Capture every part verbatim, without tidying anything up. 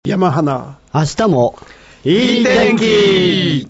山花、 明日もいい天気。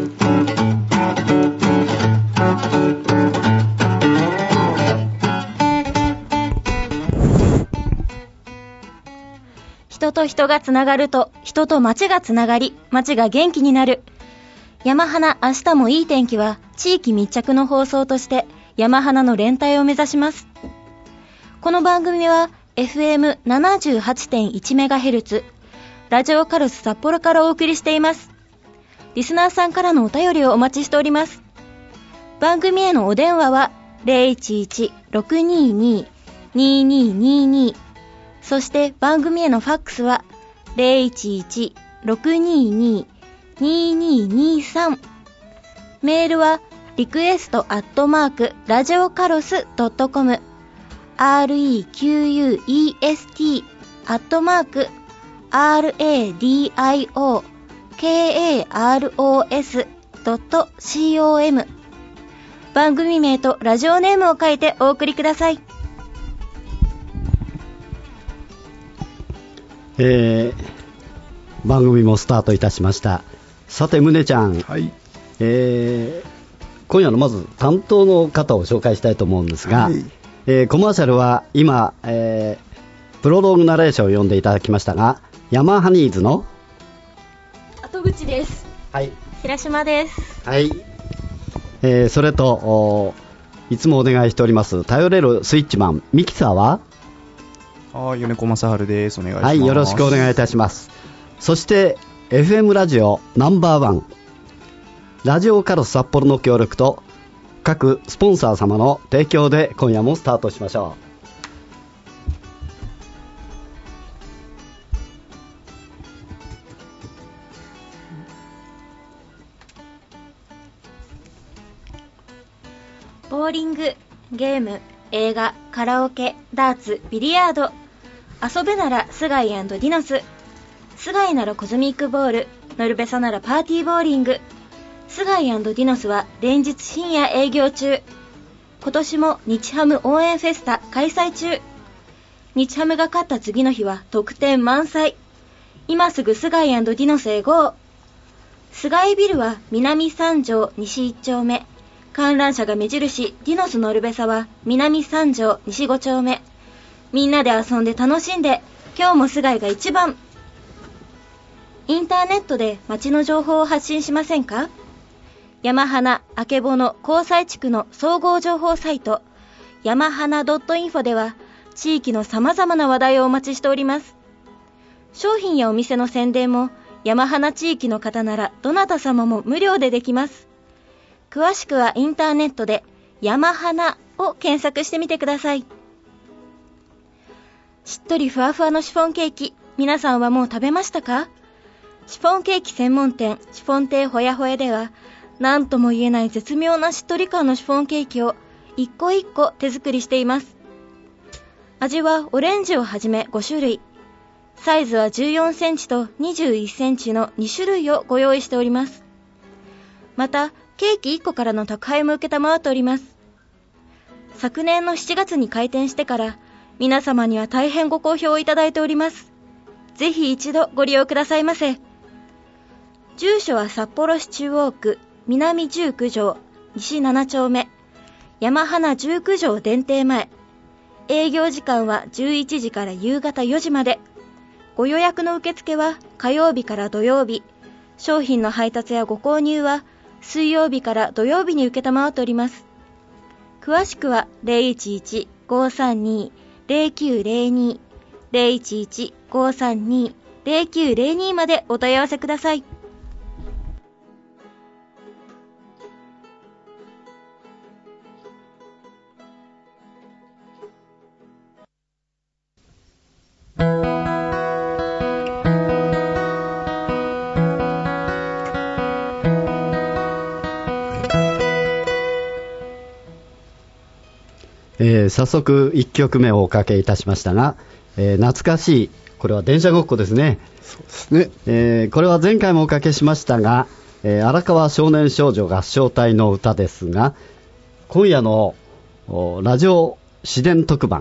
人と人がつながると、人と街がつながり、街が元気になる。山花明日もいい天気は、地域密着の放送として山花の連帯を目指します。この番組は エフエムななじゅうはちてんいちメガヘルツ ラジオカルス札幌からお送りしています。リスナーさんからのお便りをお待ちしております。番組へのお電話は ゼロいちいち ろくにーにー にーにーにーにー、そして番組へのファックスは ゼロいちいち ろくにーにー にーにーにーさん、メールはリクエストアットマークラジオカロスドットコム アールイーキューユーイーエスティー アットマーク アールエーディーアイオーケーエーアールオーエスドットコム、 番組名とラジオネームを書いてお送りください。 えー、番組もスタートいたしました。さて宗ちゃん、はい、えー、今夜のまず担当の方を紹介したいと思うんですが、はい、えー、コマーシャルは今、えー、プロローグナレーションを読んでいただきましたが、ヤマハニーズの後口です。 はい、 平島です。 はい、えー、それといつもお願いしております頼れるスイッチマンミキサーは、 はい、米子正治です。お願いします。 はい、よろしくお願いいたします。そして エフエム ラジオナンバーワンラジオカロス札幌の協力と各スポンサー様の提供で今夜もスタートしましょう。 ボーリング、ゲーム、映画、カラオケ、ダーツ、ビリヤード。遊べならスガイ&ディノス。スガイならコズミックボール、ノルベサならパーティーボーリング。スガイ&ディノスは連日深夜営業中。今年も日ハム応援フェスタ開催中。日ハムが勝った次の日は特典満載。今すぐスガイ&ディノスへ ゴー。 スガイビルは南三条西いち丁目、観覧車が目印ディノスノルベサは南三条西ご丁目。みんなで遊んで楽しんで、今日もスガイが一番。インターネットで街の情報を発信しませんか？山花あけぼの交際地区の総合情報サイト山花 .info では地域の様々な話題をお待ちしております。商品やお店の宣伝も山花地域の方ならどなた様も無料でできます。詳しくはインターネットで山花を検索してみてください。しっとりふわふわのシフォンケーキ、皆さんはもう食べましたか？シフォンケーキ専門店シフォン亭ほやほやでは何とも言えない絶妙なしっとり感のシフォンケーキを一個一個手作りしています。味はオレンジをはじめご種類、サイズはじゅうよんセンチとにじゅういっセンチのに種類をご用意しております。またケーキいっこからの宅配も受けたまわっております。昨年のしちがつに開店してから皆様には大変ご好評をいただいております。ぜひ一度ご利用くださいませ。住所は札幌市中央区南じゅうきゅう条西なな丁目山花じゅうきゅう条電停前。営業時間はじゅういちじから夕方よじまで。ご予約の受付は火曜日から土曜日、商品の配達やご購入は水曜日から土曜日に受けたまわっております。詳しくは ゼロいちいち ごさんに ゼロきゅうゼロに ゼロいちいち ごさんに ゼロきゅうゼロにまでお問い合わせください。 えー、早速いっきょくめをおかけいたしましたが、えー、懐かしい、これは電車ごっこですね。 そうですね、 えー、これは前回もおかけしましたが、えー、荒川少年少女合唱隊の歌ですが、今夜のラジオ自然特番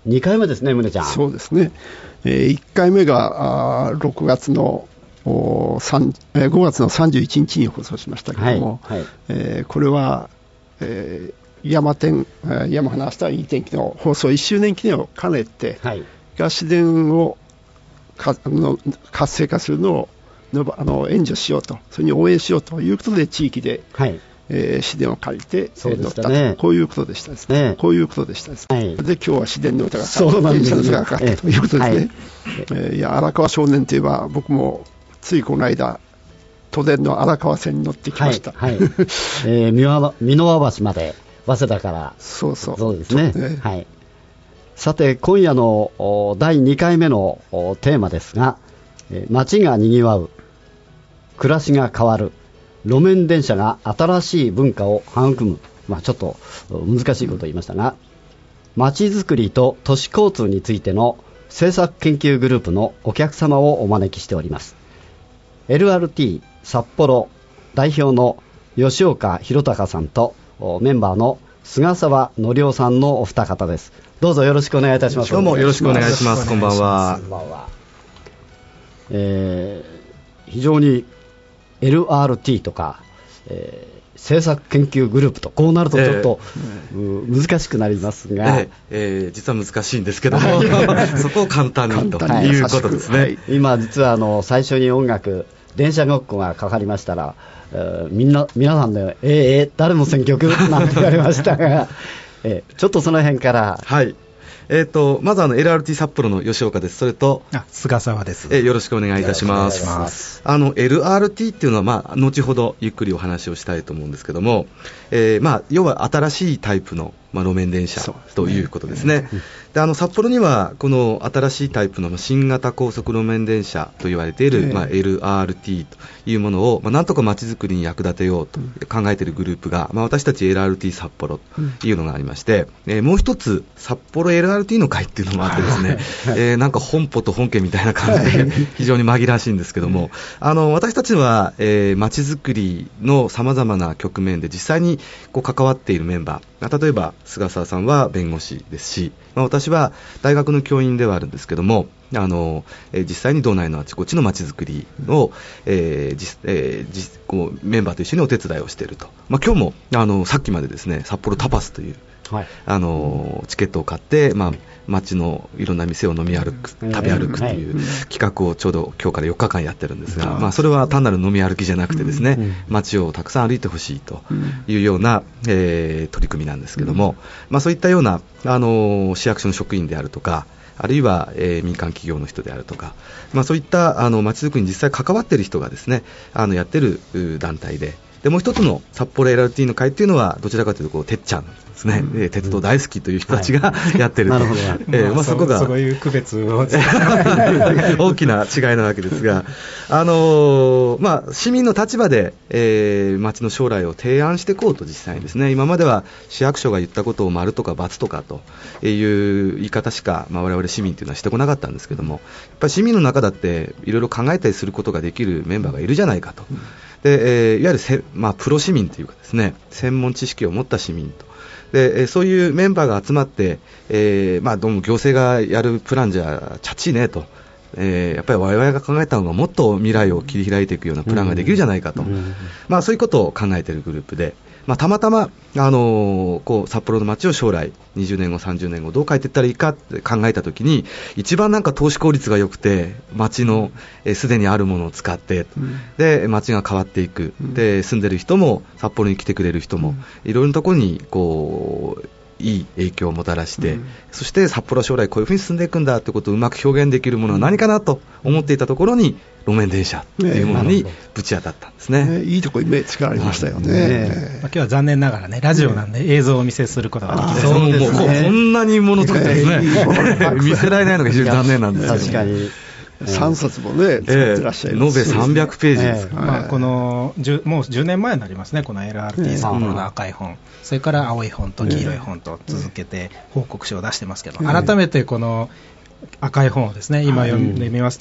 にかいめですね、宗ちゃん。 そうですね、えー、いっかいめがろくがつのごがつのさんじゅういちにちに放送しましたけども、はいはい、えー、これは、えー、山天山花明日はいい天気の放送いっしゅうねん記念を兼ねて、はい、市電をかの活性化するのをのあの援助しようと、それに応援しようということで地域で、はい、えー、市電を借りて乗ったと、ね、こういうことでしたですね。こういうことでしたですね。はい、で今日は市電の歌が電車の歌がかかったということですね。はい、えー、いや荒川少年といえば僕もついこの間都電の荒川線に乗ってきました。はいはい、 えー、三ノ輪橋まで早稲田から。 そうそう。 そうですね。ね、はい。さて今夜のだいにかいめのテーマですが、街がにぎわう、暮らしが変わる、路面電車が新しい文化を育む、まあ、ちょっと難しいことを言いましたが、街づくりと都市交通についての政策研究グループのお客様をお招きしております。 エルアールティー 札幌代表の吉岡弘隆さんとメンバーの菅沢則夫さんのお二方です。どうぞよろしくお願いいたします。 どうもよろしくお願いします。こんばんは。 こんばんは。えー、非常に エルアールティー とか、えー、政策研究グループとこうなるとちょっと、えー、難しくなりますが、えーえー、実は難しいんですけどもそこを簡単にということですね。はい、 今実はあの最初に音楽電車ごっこがかかりましたら、えー、みんな皆さんでえー、えー、誰の選曲なんて言われましたが、えー、ちょっとその辺から。 はい、えー、とまずあの エルアールティー 札幌の吉岡です。それとあ菅沢です。 えー、よろしくお願いいたします。ますあの エルアールティー っていうのは、まあ、後ほどゆっくりお話をしたいと思うんですけども、えーまあ、要は新しいタイプの、まあ、路面電車ということですね。であの札幌にはこの新しいタイプの新型高速路面電車と言われている、まあ、エルアールティー というものを、まあ、なんとか街づくりに役立てようと考えているグループが、まあ、私たち エルアールティー 札幌というのがありまして、えー、もう一つ札幌 エルアールティー の会っていうのもあってですね、えー、なんか本舗と本家みたいな感じで非常に紛らわしいんですけども、あの私たちは、えー、街づくりのさまざまな局面で実際にこう関わっているメンバー、例えば菅沢さんは弁護士ですし、まあ、私は大学の教員ではあるんですけども、あの、えー、実際に道内のあちこちの街づくりを、えー実えー実こうメンバーと一緒にお手伝いをしていると、まあ、今日もあのさっきまでですね札幌タパスという、はい、あのチケットを買って、まあ、街のいろんな店を飲み歩く、食べ歩くという企画をちょうど今日からよっかかんやってるんですが、まあ、それは単なる飲み歩きじゃなくてですね、街をたくさん歩いてほしいというような、えー、取り組みなんですけども、まあ、そういったようなあの市役所の職員であるとか、あるいは、えー、民間企業の人であるとか、まあ、そういったあの街づくりに実際関わっている人がですね、あのやっている団体で、でもう一つの札幌 エルアールティー の会っていうのはどちらかというとこうてっちゃんですね、うん、鉄道大好きという人たちがやってると、はい、なるほど、えーまあ、そこがそういう区別を大きな違いなわけですが、あのーまあ、市民の立場で、えー、町の将来を提案していこうと実際にですね、今までは市役所が言ったことを丸とか×とかという言い方しか、まあ、我々市民というのはしてこなかったんですけども、やっぱり市民の中だっていろいろ考えたりすることができるメンバーがいるじゃないかと、うんでえー、いわゆるせ、まあ、プロ市民というかですね、専門知識を持った市民とで、えー、そういうメンバーが集まって、えーまあ、どうも行政がやるプランじゃチャチいねと、えー、やっぱり我々が考えたのがもっと未来を切り開いていくようなプランができるじゃないかと、うんうんまあ、そういうことを考えているグループで、まあ、たまたま、あのー、こう札幌の街を将来にじゅうねんごさんじゅうねんごどう変えていったらいいかって考えたときに、一番なんか投資効率が良くて街のすで、えー、にあるものを使って、うん、で街が変わっていく、うん、で住んでる人も札幌に来てくれる人も、うん、いろいろなところにこういい影響をもたらして、うん、そして札幌は将来こういうふうに進んでいくんだということをうまく表現できるものは何かなと思っていたところに路面電車というものにぶち当たったんですね。ねいいところに目つかれましたよね。ねね今日は残念ながらねラジオなんで映像をお見せすることができない、 そうもうこんなにもの作ってですね、見せられないのが非常に残念なんですよ。 確かにさんさつもね、作ってらっしゃいます、 えー、延べさんびゃくページですから、 えーまあ、このもうじゅうねんまえになりますね、この エルアールティー 札幌の赤い本、うん、それから青い本と黄色い本と続けて報告書を出してますけど、うん、改めてこの赤い本をですね今読んでみますと、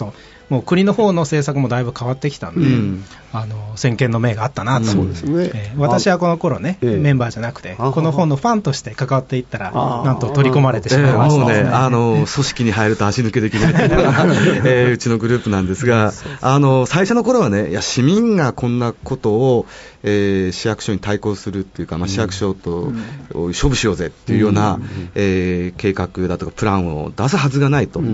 もう国の方の政策もだいぶ変わってきたんで、うん、あの先見の明があったなと、 そうですね、 えー、私はこの頃ね、メンバーじゃなくて、この本のファンとして関わっていったら、なんと取り込まれてしまいましたね。 えー、もうね、あの組織に入ると足抜けできない、えー、うちのグループなんですが、あの最初の頃はね、いや市民がこんなことを、えー、市役所に対抗するっていうか、まあ、市役所と勝負しようぜっていうような、うん、えー、計画だとかプランを出すはずがないと、うん、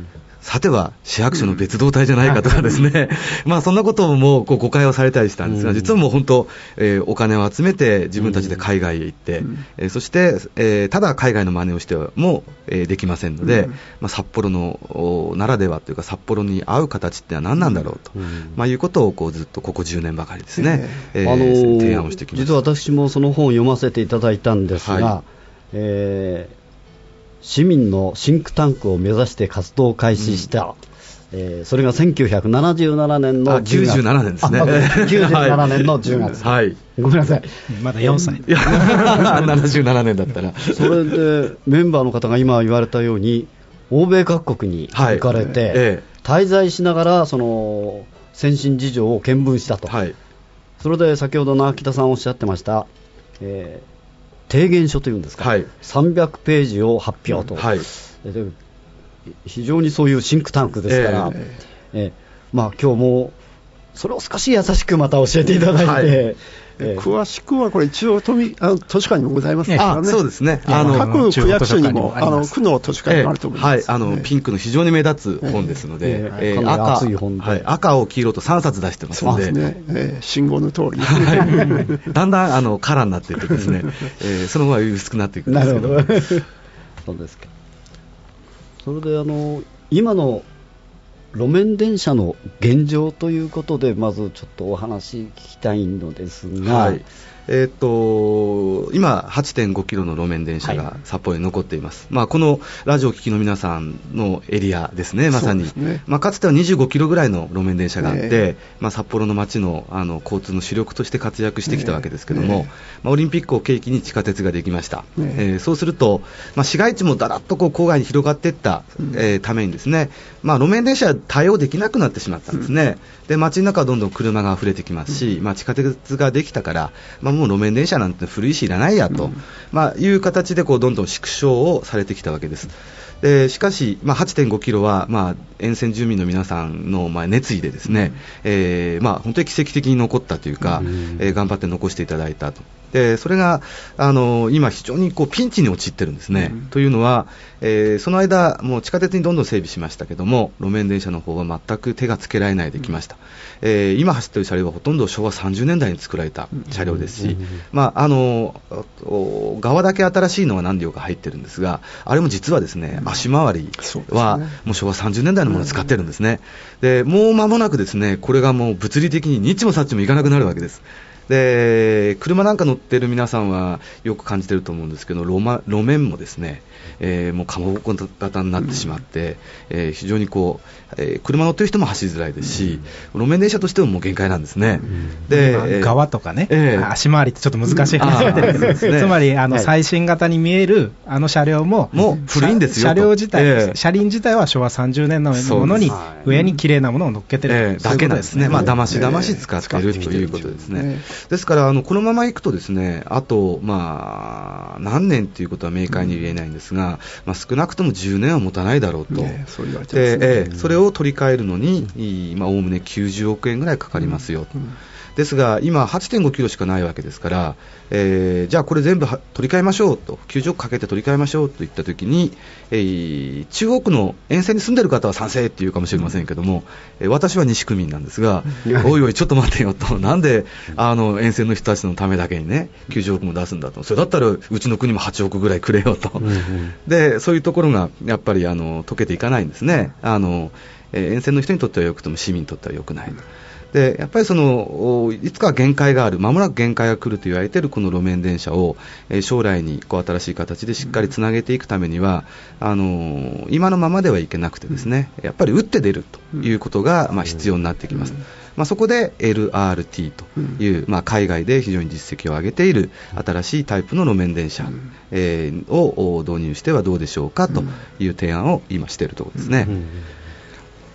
さては市役所の別動隊じゃないかとかですね、うん、まあそんなこともこう誤解をされたりしたんですが、実はもう本当、えー、お金を集めて自分たちで海外へ行って、うんえー、そして、えー、ただ海外の真似をしても、えー、できませんので、うんまあ、札幌のならではというか札幌に合う形ってのは何なんだろうと、うんまあ、いうことをこうずっとここじゅうねんばかりですね、えーあのー、提案をしてきました。 実は私もその本を読ませていただいたんですが、はいえー市民のシンクタンクを目指して活動を開始した、うんえー、それがせんきゅうひゃくななじゅうななねんのじゅうがつ、きゅうじゅうななねんですね。 きゅうじゅうななねんのじゅうがつ、 はい、 ごめんなさい、 まだよんさい、 ななじゅうななねんだったらそれでメンバーの方が今言われたように欧米各国に行かれて、はいええ、滞在しながらその先進事情を見聞したと、はい、それで先ほどの秋田さんおっしゃってました、えー提言書というんですか、はい、さんびゃくページを発表と、うんはい、で非常にそういうシンクタンクですから、えーえーまあ、今日もそれを少し優しくまた教えていただいて、はいえー、詳しくはこれ一応都民あの図書館にもございますからね。 あそうですね、 あの各区役所にもあの区の図書館にもあると思います、 えーはい、あのピンクの非常に目立つ本ですので、えーえー、赤, 熱い本で、はい、赤を黄色とさんさつ出してますので、 そうですね、えー、信号の通りだんだんあのカラーになっていってですね、えー、その後は薄くなっていくんですけどなるほどそうですか。それであの今の路面電車の現状ということでまずちょっとお話聞きたいのですが、はいえー、と今 はちてんごキロの路面電車が札幌に残っています、はいまあ、このラジオを聴きの皆さんのエリアですね、まさに、ねまあ、かつてはにじゅうごキロぐらいの路面電車があって、ねまあ、札幌の街 の, あの交通の主力として活躍してきたわけですけども、ねまあ、オリンピックを契機に地下鉄ができました、ねえー、そうすると、まあ、市街地もだらっとこう郊外に広がっていった、うんえー、ためにですね、まあ、路面電車は対応できなくなってしまったんですね、うん、で街の中はどんどん車が溢れてきますし、うんまあ、地下鉄ができたから、まあもう路面電車なんて古いしいらないやと、うんまあ、いう形でこうどんどん縮小をされてきたわけです。でしかし、まあ、はちてんごキロは、まあ、沿線住民の皆さんの、まあ、熱意でですね、うんえーまあ、本当に奇跡的に残ったというか、うんえー、頑張って残していただいたと。でそれがあの今非常にこうピンチに陥ってるんですね、うん、というのは、えー、その間もう地下鉄にどんどん整備しましたけども路面電車の方は全く手がつけられないできました、うんえー、今走っている車両はほとんどしょうわさんじゅうねんだいに作られた車両ですし、うんまあ、あの側だけ新しいのは何両か入ってるんですがあれも実はですね足回りはもうしょうわさんじゅうねんだいのものを使ってるんですね。でもう間もなくですねこれがもう物理的にニッチもサッチもいかなくなるわけです。で車なんか乗ってる皆さんはよく感じてると思うんですけど 路, ま路面もですね、えー、もうかまぼこ型になってしまって、うんえー、非常にこう、えー、車乗ってる人も走りづらいですし、うん、路面電車としてももう限界なんですね、うん、 で側とかね、えー、足回りってちょっと難しい話で、うんね、つまりあの、はい、最新型に見えるあの車両ももう古いんですよ車両自体、えー、車輪自体はしょうわさんじゅうねんのものに上に綺麗なものを乗っけてる、 えー、だけなんですね、まあ、だましだまし使ってる、えー、ということですね、えーですからあのこのままいくとですねあと、まあ、何年ということは明快に言えないんですが、まあ、少なくともじゅうねんは持たないだろうと、ねそう言われてますねでえー、それを取り替えるのにおおむねきゅうじゅうおくえんぐらいかかりますよ、うんうんですが今 はちてんごキロしかないわけですから、えー、じゃあこれ全部取り替えましょうときゅうじゅうおくかけて取り替えましょうといったときに、えー、中央区の沿線に住んでいる方は賛成っていうかもしれませんけども、うん、私は西区民なんですがおいおいちょっと待ってよとなんであの沿線の人たちのためだけにねきゅうじゅうおくも出すんだとそれだったらうちの国もはちおくぐらいくれよと、うんうん、でそういうところがやっぱりあの解けていかないんですねあの、えー、沿線の人にとってはよくても市民にとってはよくない、うんでやっぱりそのいつか限界がある間もなく限界が来ると言われているこの路面電車を、えー、将来にこう新しい形でしっかりつなげていくためにはあのー、今のままではいけなくてですねやっぱり打って出るということが、まあ、必要になってきます、まあ、そこで エルアールティー という、まあ、海外で非常に実績を上げている新しいタイプの路面電車、えー、を導入してはどうでしょうかという提案を今しているところですね、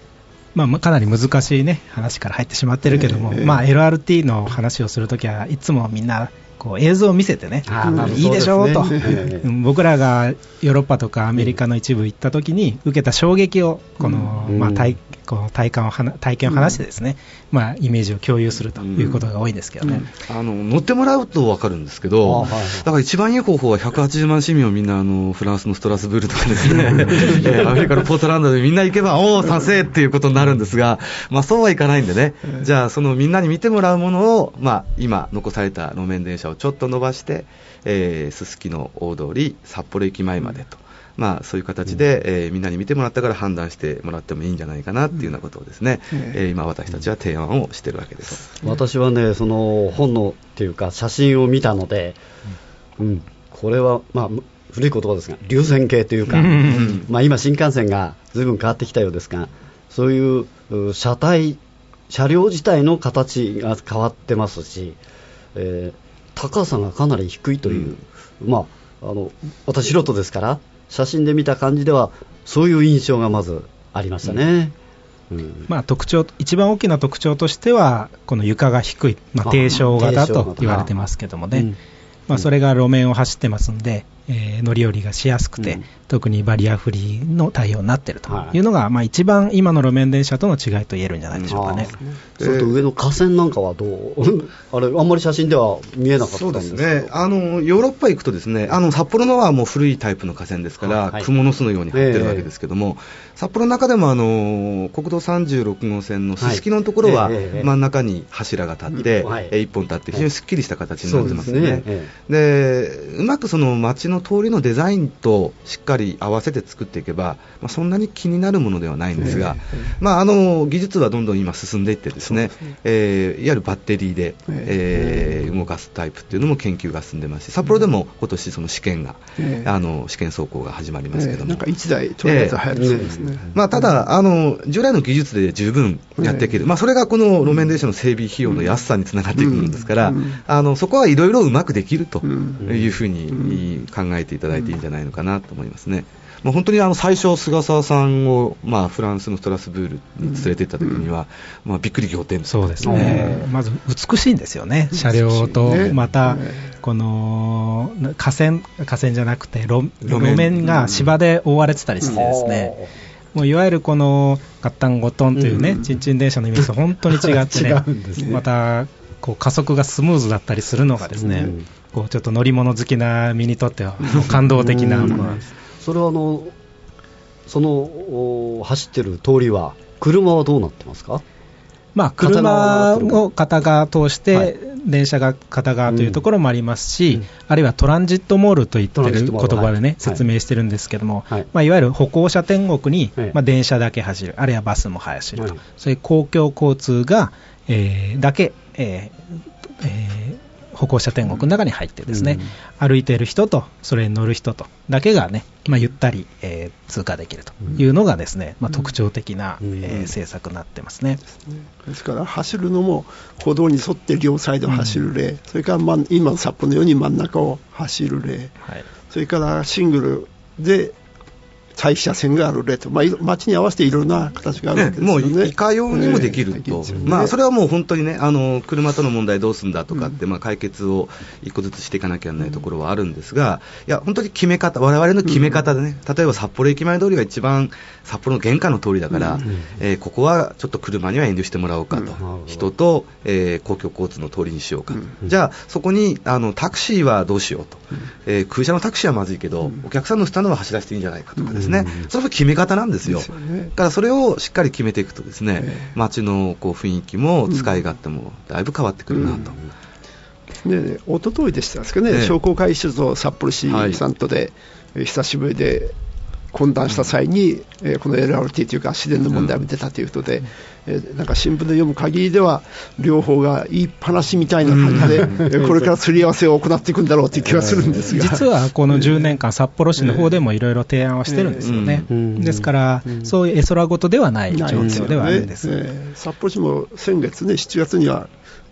まあ、かなり難しい、ね、話から入ってしまってるけども、えーまあ、エルアールティー の話をするときはいつもみんなこう映像を見せてね、いいでしょうと、僕らがヨーロッパとかアメリカの一部行ったときに受けた衝撃をこの、まあ、体, こう体感を体験を話してですね、まあ、イメージを共有するということが多いんですけどね、 うん、あの乗ってもらうと分かるんですけど、だから一番いい方法はひゃくはちじゅうまん市民をみんなあのフランスのストラスブールとかですねアメリカのポートランドでみんな行けばおお賛成っていうことになるんですが、まあ、そうはいかないんでね、じゃあそのみんなに見てもらうものを、まあ、今残された路面電車をちょっと伸ばしてすすきの大通り札幌駅前までと、まあ、そういう形で、えー、みんなに見てもらったから判断してもらってもいいんじゃないかなっていうようなことをですね、うんえー、今私たちは提案をしているわけです。 私はね、その本のっていうか写真を見たので、うんうん、これは、まあ、古い言葉ですが流線形というか、うんまあ、今新幹線が随分変わってきたようですが、そういう車体車両自体の形が変わってますし、えー高さがかなり低いという、うん、まあ、あの私素人ですから写真で見た感じではそういう印象がまずありましたね、うんうんまあ、 特徴一番大きな特徴としてはこの床が低い、まあ、低床型と言われてますけどもね、うんまあ、それが路面を走ってますんで、えー、乗り降りがしやすくて、うん、特にバリアフリーの対応になっているというのが、はいまあ、一番今の路面電車との違いと言えるんじゃないでしょうかね。 それと上の架線なんかはどうあれあんまり写真では見えなかったんですけど。 そうですね、あのヨーロッパ行くとですね、あの札幌のはもう古いタイプの架線ですから、はい、蜘蛛の巣のように張ってるわけですけども、えー、札幌の中でもあの国道さんじゅうろく号線のすすきののところは真ん中に柱が立って、はいえー、いっぽん立って非常にすっきりした形になってますね、はい、で、えー、うまくその街の通りのデザインとしっかり合わせて作っていけば、まあ、そんなに気になるものではないんですが、まあ、あの技術はどんどん今進んでいってですね、えー、いわゆるバッテリーで、えー、動かすタイプっていうのも研究が進んでますし、札幌でも今年その試験が、あの試験走行が始まりますけども、 なんかいちだいとりあえず入るそうですね、 まあ、ただあの従来の技術で十分やっていける、まあ、それがこの路面電車の整備費用の安さにつながっていくんですから、あのそこはいろいろうまくできるというふうに考えていただいていいんじゃないのかなと思いますね。まあ、本当にあの最初菅沢さんを、まあ、フランスのストラスブールに連れて行った時には、まあ、びっくり仰天。 そうですね、まず美しいんですよね、車両とまたこの架線架線じゃなくて 路, 路面が芝で覆われてたりしてですね、もういわゆるこのガッタンゴトンというね、ちんちん電車のイメージと本当に違ってねまたこう加速がスムーズだったりするのがですね、こうちょっと乗り物好きな身にとっては感動的なものなんです。 それはあのその走ってる通りは車はどうなってますか？ まあ、車を片側通して電車が片側というところもありますし、うん、あるいはトランジットモールといってる言葉でね、はい、説明してるんですけども、はいまあ、いわゆる歩行者天国に、はいまあ、電車だけ走る、あるいはバスも走ると、はい、そういう公共交通が、えー、だけ、えーえー歩行者天国の中に入ってですね、うん、歩いている人とそれに乗る人とだけがね、まあ、ゆったり、えー、通過できるというのがですね、まあ、特徴的な、うんえー、政策になってますね。 ですから走るのも歩道に沿って両サイド走る例、うん、それから、ま、今の札幌のように真ん中を走る例、はい、それからシングルで対比車線がある例と、まあ、街に合わせていろんな形があるわけですよね。 ねもういかようにもできると、ねまあ、それはもう本当にね、あの車との問題どうするんだとかって、うんまあ、解決を一個ずつしていかなきゃいけないところはあるんですが、いや本当に決め方、我々の決め方でね、うん、例えば札幌駅前通りが一番札幌の玄関の通りだから、うんえー、ここはちょっと車には遠慮してもらおうかと、うん、人と、えー、公共交通の通りにしようかと、うん、じゃあそこにあのタクシーはどうしようと、うんえー、空車のタクシーはまずいけど、うん、お客さんのスタンドは走らせていいんじゃないかとかですね、うん、それは決め方なんですよ。ですよね。だからそれをしっかり決めていくとですね、えー、街のこう雰囲気も使い勝手もだいぶ変わってくるなと、 うんうん、ね、おとといでしたですかね、商工会議所と札幌市さんとで、はい、久しぶりで懇談した際に、えー、この エルアールティー というか自然の問題も出たということで、うんえー、なんか新聞で読む限りでは両方が言いっぱなしみたいな感じで、うん、これからすり合わせを行っていくんだろうという気がするんですが、 実はこのじゅうねんかん札幌市の方でもいろいろ提案はしてるんですよね、えーうん、ですから、うん、そういう絵空事ではない状況ではあるんです、 ねえー、札幌市も先月ねしちがつには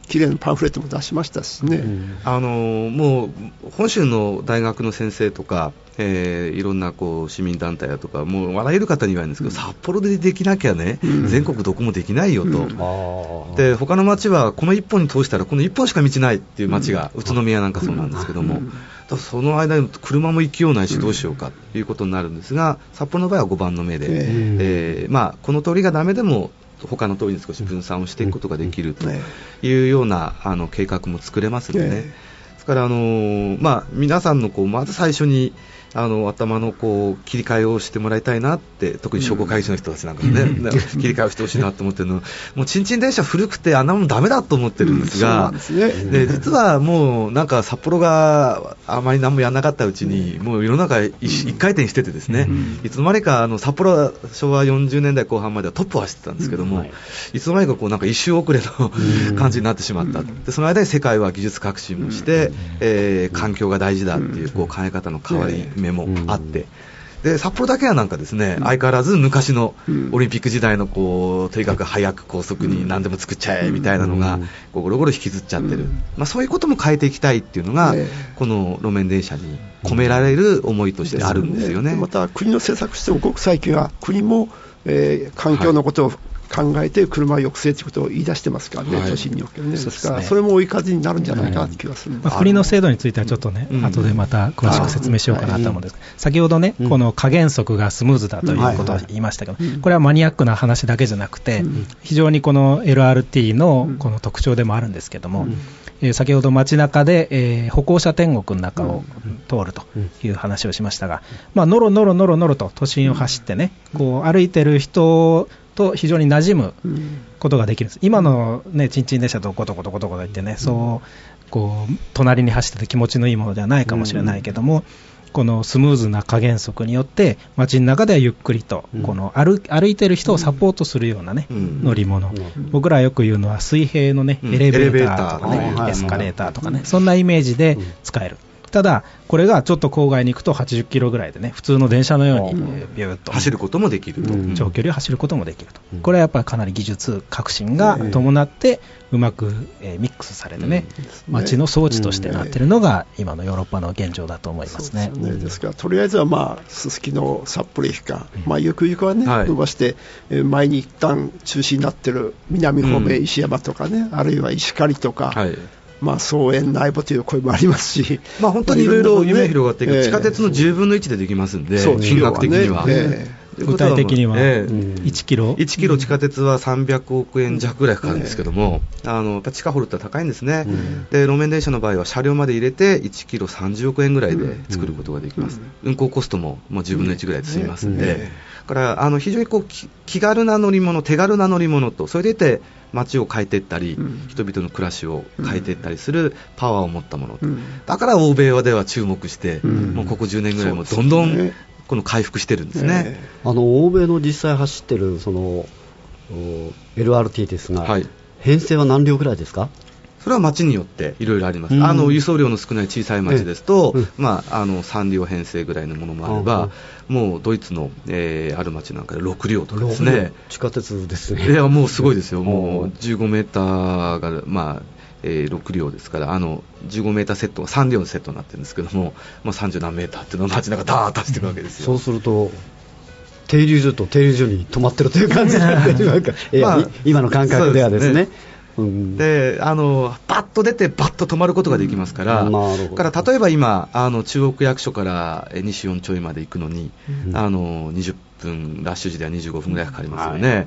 きれいなパンフレットも出しましたしね、うん、 あのもう本州の大学の先生とか、えー、いろんなこう市民団体だとかもうあらゆる方に言われるんですけど、札幌でできなきゃね、うん、全国どこもできないよと、うん、で他の町はこの一本に通したらこの一本しか道ないっていう町が、うん、宇都宮なんかそうなんですけども、うん、だその間に車も行きようないしどうしようかということになるんですが、札幌の場合はごばんの目で、えーえーまあ、この通りがダメでも他の通りに少し分散をしていくことができるというようなあの計画も作れますのでね、ですから、あのまあ、皆さんのこうまず最初にあの頭のこう切り替えをしてもらいたいなって、特に商工会議所の人たちなんかね、うん、切り替えをしてほしいなと思ってるのもうちんちん電車古くてあんなもんダメだと思ってるんですが、うん、そうなんですね。で実はもうなんか札幌があまり何もやらなかったうちに、うん、もう世の中一回転しててですね、うん、いつの間にかあの札幌は昭和よんじゅうねんだいこう半まではトップを走ってたんですけども、うんはい、いつの間にかこうなんか一周遅れの、うん、感じになってしまった、うん、でその間に世界は技術革新もして、うんえー、環境が大事だっていう、こう考え方の変わり目もあって、で札幌だけはなんかですね、うん、相変わらず昔のオリンピック時代のこうとにかく早く高速に何でも作っちゃえみたいなのがこうゴロゴロ引きずっちゃってる、うんまあ、そういうことも変えていきたいっていうのが、ね、この路面電車に込められる思いとしてあるんですよね。 でまた国の政策としてもごく最近は国も、えー、環境のことを、はい考えて車抑制ということを言い出してますからね、はい、都心におけるね。ですからそれも追い風になるんじゃないかなという気がするんです、 まあ、国の制度についてはちょっとね、うん、後でまた詳しく説明しようかなと思うんです、はい、先ほどね、うん、この加減速がスムーズだということを言いましたけど、うん、これはマニアックな話だけじゃなくて、うん、非常にこの エルアールティー のこの特徴でもあるんですけども、うんえー、先ほど街中で、えー、歩行者天国の中を通るという話をしましたが、まあ、のろのろのろのろと都心を走ってね、こう歩いてる人と非常に馴染むことができるんです。今のね、ちんちん電車とゴトゴトゴトゴト言ってね、そうこう隣に走ってて気持ちのいいものではないかもしれないけども、このスムーズな加減速によって街の中ではゆっくりとこの 歩, 歩いてる人をサポートするようなね、乗り物、僕らよく言うのは水平のねエレベーターとかね、エスカレーターとかね、そんなイメージで使える。ただこれがちょっと郊外に行くとはちじゅっキロぐらいでね、普通の電車のようにビューッと走ることもできると、 長距離を走ることもできると、これはやっぱりかなり技術革新が伴ってうまくミックスされてね、街の装置としてなっているのが今のヨーロッパの現状だと思いますね。 そうですね。ですからとりあえずはまあすすきの札幌駅か、まあ、ゆくゆくはね、はい、伸ばして前に一旦中止になっている南方面石山とかね、うん、あるいは石狩とか、はいまあ、草園内部という声もありますし、 まあ、本当にいろいろ夢広がっていく、ね、地下鉄のじゅうぶんのいちでできますんで、えー、金額的には、 ねえー、具体的には、えー、いちキロいちキロ地下鉄はさんびゃくおくえん弱ぐらいかかるんですけども、えー、あのやっぱ地下掘るって高いんですね、うん、で路面電車の場合は車両まで入れていちキロさんじゅうおくえんぐらいで作ることができます、うん、運行コストももうじゅうぶんのいちぐらいで済みますんで、うんえー、だからあの非常にこう気軽な乗り物、手軽な乗り物と、それでいて街を変えていったり、うん、人々の暮らしを変えていったりするパワーを持ったもの、うん、だから欧米では注目して、うん、もうここじゅうねんぐらいもどんどんこの回復してるんですね、えー、あの欧米の実際走ってるその エルアールティー ですが、はい、編成は何両ぐらいですか？ それは町によっていろいろあります、うん、あの輸送量の少ない小さい町ですと、うんまあ、あのさん両編成ぐらいのものもあれば、うん、もうドイツの、えー、ある町なんかでろく両とかですね。 地下鉄ですね。 いやもうすごいですよ、もうじゅうごメーターが、まあえー、ろく両ですから、あのじゅうごメーターセットがさん両のセットになってるんですけども、まあ、さんじゅう何メーターっていうのを街中ダーッと走っていくわけですよ。 そうすると停留所と停留所に止まってるという感じなんか、まあ、今の感覚ではですね。 であのバッと出てバッと止まることができますから、うん、から例えば今あの中央区役所から西よん丁目まで行くのに、うん、あのにじゅっぷんラッシュ時ではにじゅうごふんぐらいかかりますよね、はい、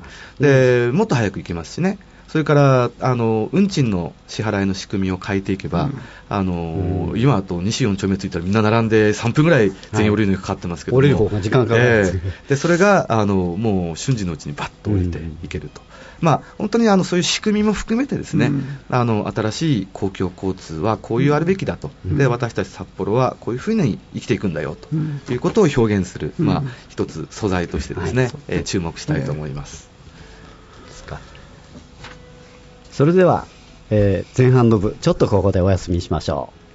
でもっと早く行きますしね。それからあの運賃の支払いの仕組みを変えていけば、うん、あのうん、今だと西よん丁目着いたらみんな並んでさんぷんぐらい全員降りるのにかかってますけども、 はい、降りる方が時間かかるんです、 えー、でそれがあのもう瞬時のうちにバッと降りていけると、うんまあ、本当にあのそういう仕組みも含めてですね、うん、あの新しい公共交通はこういうあるべきだと、うん、で私たち札幌はこういうふうに生きていくんだよと、うん、いうことを表現する、まあ、一つ素材としてですね、はいえー、注目したいと思います、 えー、それでは、えー、前半の部ちょっとここでお休みしましょう。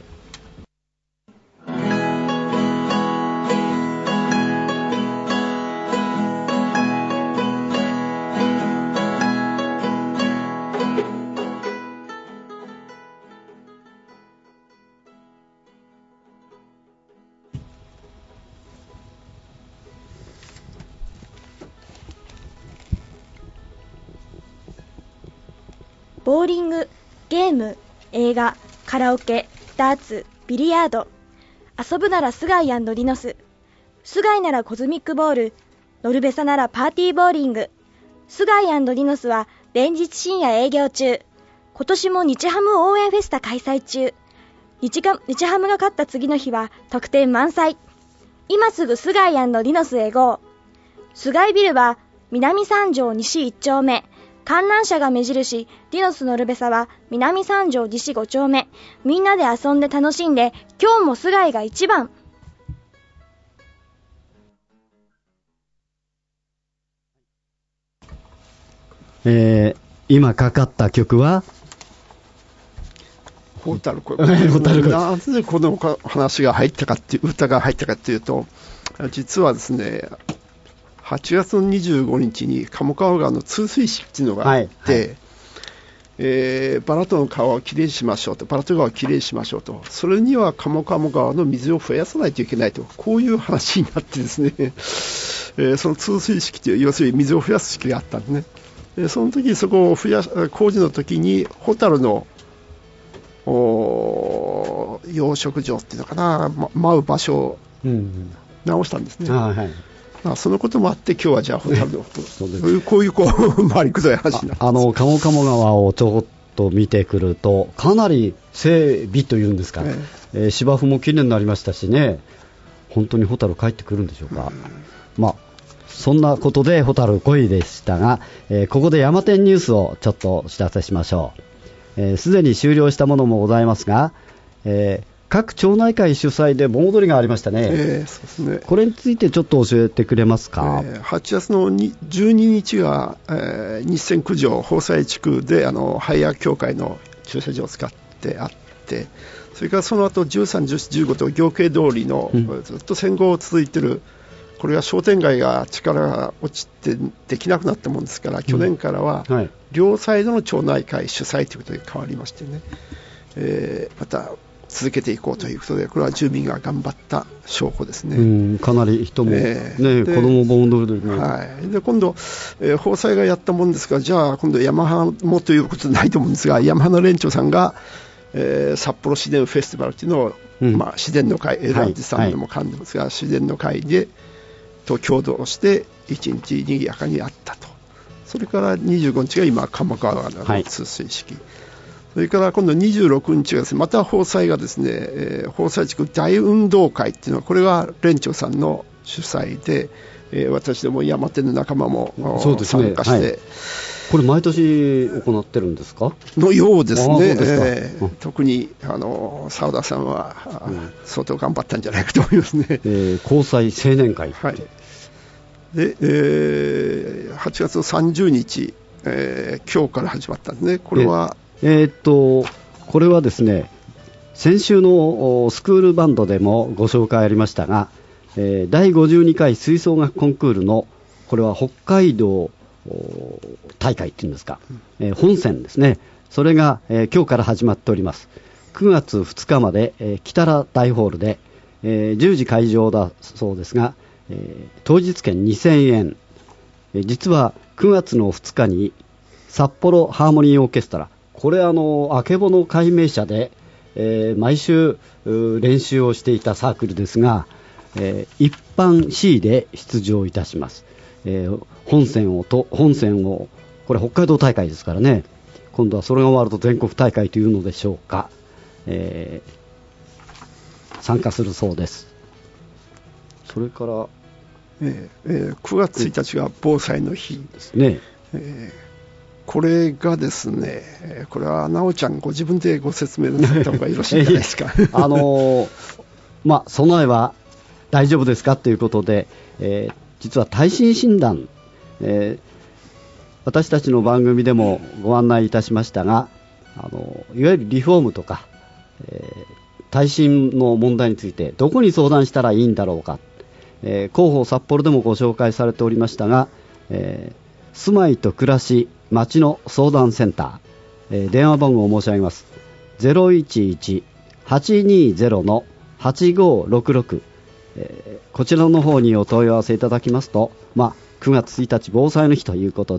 ボーリング、ゲーム、映画、カラオケ、ダーツ、ビリヤード。遊ぶならスガイ&リノス。スガイならコズミックボール。ノルベサならパーティーボーリング。スガイ&リノスは連日深夜営業中。今年も日ハム応援フェスタ開催中。日が、日ハムが勝った次の日は特典満載。今すぐスガイ&リノスへ ゴー。スガイビルは南三条西いっ丁目。観覧車が目印、リノスノルベサは南三条西ご丁目。みんなで遊んで楽しんで、今日もスガイが一番。 えー、今かかった曲はホタルコ。なぜこの話が入ったかっていう、歌が入ったかっていうと、実はですね、はちがつのにじゅうごにちに鴨川川の通水式っていうのがあって、はいはい、えー、バラトの川をきれいにしましょうと、バラト川をきれいにしましょうと、それには鴨川川の水を増やさないといけないと、こういう話になってですね、えー、その通水式という、要するに水を増やす式があったんですね。でその時そこを増や工事の時にホタルの養殖場っていうのかな、ま、舞う場所を直したんですね、うんうん、あ、はい、まあ、そのこともあって今日はじゃあホタルのこういうこう回りくどい話になってます。 あの鴨鴨川をちょっと見てくるとかなり整備というんですか、えええー、芝生もきれいになりましたしね、本当にホタル帰ってくるんでしょうか、うん、まあそんなことでホタル来いでしたが、えー、ここで山天ニュースをちょっとお知らせしましょう。すで、えー、に終了したものもございますが、えー、各町内会主催で盆踊りがありましたね、えーそうですね、これについてちょっと教えてくれますか。 えー、はちがつのじゅうににちが、えー、日泉九条豊西地区であのハイヤー協会の駐車場を使ってあって、それからその後じゅうさん、じゅうよん、じゅうごと行慶通りの、うん、ずっと戦後続いている、これは商店街が力が落ちてできなくなったもんですから、去年からは両サイドの町内会主催ということで変わりましてね、えー、また続けていこうということで、これは住民が頑張った証拠ですね。 うん、かなり人も、えー、ね、子供盆踊りでも、 はい、で今度、えー、豊西がやったもんですが、じゃあ今度ヤマハもということはないと思うんですが、ヤマハの連長さんが、えー、札幌市電フェスティバルというのを、うん、まあ、市電の会、エランジさんでも噛んでますが、はい、市電の会でと共同して一日にぎやかにやったと。それからにじゅうごにちが今鴨川川の通水式、はい、それから今度にじゅうろくにちがですね、また豊西がですね、えー、豊西地区大運動会っていうのは、これは連長さんの主催で、えー、私ども山手の仲間も、そうですね、参加して、はい、 これ毎年行ってるんですかのようですね。ですえーうん、特にあの澤田さんは、うん、相当頑張ったんじゃないかと思いますね。 えー、交際青年会、 はい、で、えー、はちがつのさんじゅうにち、えー、今日から始まったんですね。これはえー、っとこれはですね、先週のスクールバンドでもご紹介ありましたが、えー、だいごじゅうにかい吹奏楽コンクールの、これは北海道大会っていうんですか、えー、本選ですね。それが、えー、今日から始まっております。くがつふつかまで、えー、北良大ホールで、えー、じゅうじ会場だそうですが、えー、当日券にせんえん、えー、実はくがつのふつかに札幌ハーモニーオーケストラ、これあのあけぼの改名者で、えー、毎週練習をしていたサークルですが、えー、一般 C で出場いたします。えー、本選をと本選をこれ北海道大会ですからね、今度はそれが終わると全国大会というのでしょうか、えー、参加するそうです。それから、 えーえー、くがつついたちが防災の日ですね。えーこれがですね、これはなおちゃんご自分でご説明なさった方がよろしいんじゃないですか。 あのー、まあ備えは大丈夫ですかということで、えー、実は耐震診断、えー、私たちの番組でもご案内いたしましたが、あのいわゆるリフォームとか、えー、耐震の問題についてどこに相談したらいいんだろうか、えー、広報札幌でもご紹介されておりましたが、えー、住まいと暮らし町の相談センター、えー、電話番号を申し上げます。 ゼロいちいち はちにゼロ はちごろくろく、えー、こちらの方にお問い合わせいただきますと、まあ、くがつついたち防災の日ということで